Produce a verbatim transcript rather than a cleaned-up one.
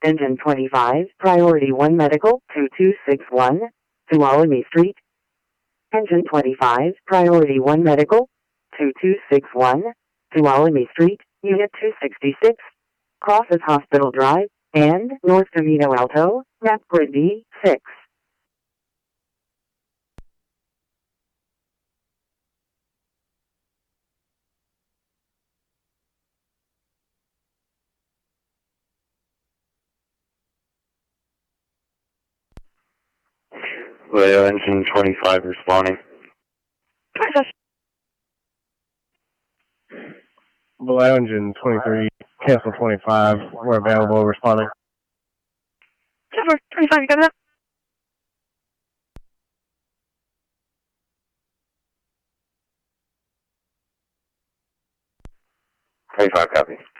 Engine twenty-five, Priority one Medical, two two six one, Tuolumne Street. Engine twenty-five, Priority one Medical, two two six one, Tuolumne Street, Unit two sixty-six, crosses Hospital Drive, and North Camino Alto, map grid D six. Leo Engine twenty-five responding. Vallejo Engine twenty-three, cancel twenty-five, we're available, responding. twenty-five, you got that? twenty-five, copy.